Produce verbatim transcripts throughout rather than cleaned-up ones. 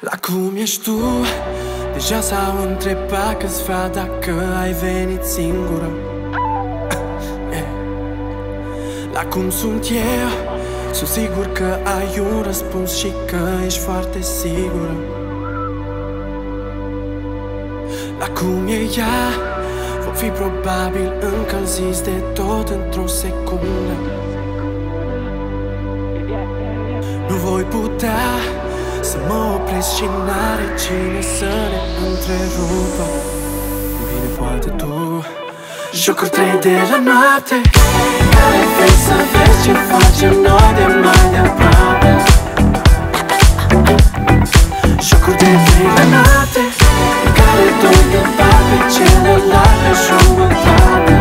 La cum ești tu? Deja s-au întrebat câțiva dacă ai venit singură. La cum sunt eu? Sunt sigur că ai un răspuns și că ești foarte sigură. La cum e ea? Vom fi probabil încălziți de tot într-o secundă. Nu voi putea să mă opresc și n-are cine să ne întrerupă. Bine, poate tu. Jocuri trei de la noapte, care vrei să vezi ce facem noi de mai departe. Jocuri de trei la noapte, care doi împar pe celălalt pe jumătate.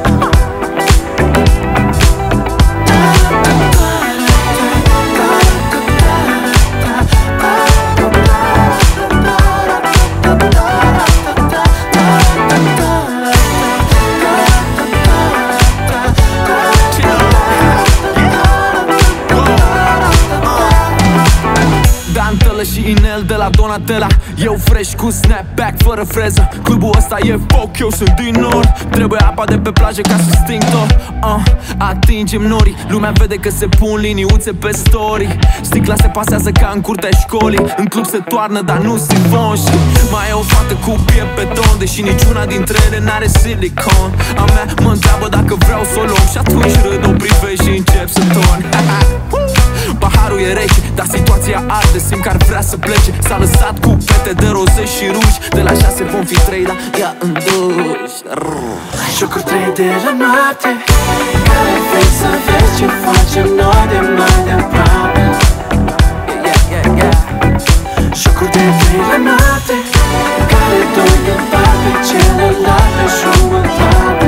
Și inel de la Donatella. Eu fresh cu snapback fără freză. Clubul ăsta e foc, eu sunt din nord. Trebuie apa de pe plajă ca să sting tot. uh, Atingem norii, lumea vede că se pun liniuțe pe story. Sticla se pasează ca în curtea școlii. În club se toarnă, dar nu sifon. Și mai e o fată cu piept beton, deși niciuna dintre ele n-are silicon. A mea mă întreabă dacă vreau să o luăm și atunci râd, o privești și încep să torni. Paharul e rece, dar situația arde. Simt că ar vrea să plece. S-a lăsat cu pete de roze și ruși. De la șase vom fi trei, dar ea în duș. Jocuri trei de la noapte, care vrei să vezi ce facem noi de mai departe. Yeah, yeah, yeah. Jocuri de trei la noapte, care doi împar pe celălalt pe jumătate.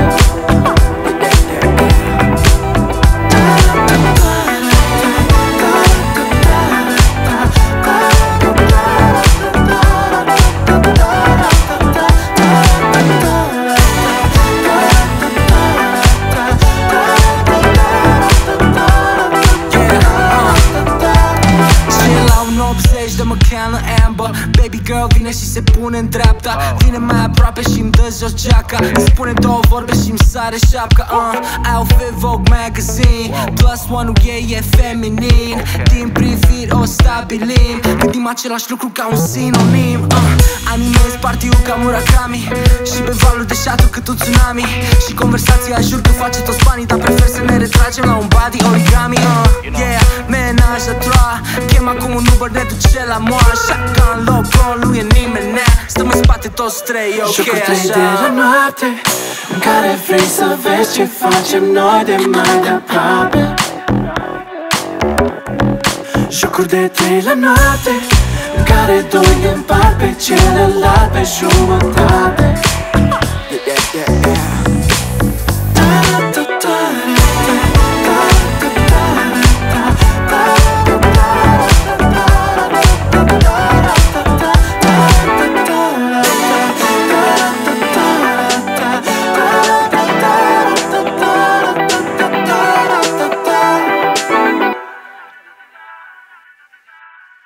de McAllen Amber. Baby girl vine și se pune în dreapta. Vine mai aproape și-mi dă jos geaca. Îmi spune două vorbe și-mi sare șapca. uh, Outfit Vogue Magazine, plus one-ul ei e feminin. Din priviri o stabilim, gândim același lucru ca un sinonim. uh, Animez party-ul ca Murakami și pe valuri de shuttle cât un tsunami. Și conversația jur că face toți banii, dar prefer să ne retragem la un body origami. uh, Yeah, menaj a trois, chem acum un Uber, ne duce la moa. Shotgun, logo, nu e nimeni, nea. Stăm în spate toți trei, ok, Jocuri trei așa. de la noapte, în care vrei să vezi ce facem noi de mai departe. Jocuri de trei la noapte, în care doi împar pe celălalt pe jumătate.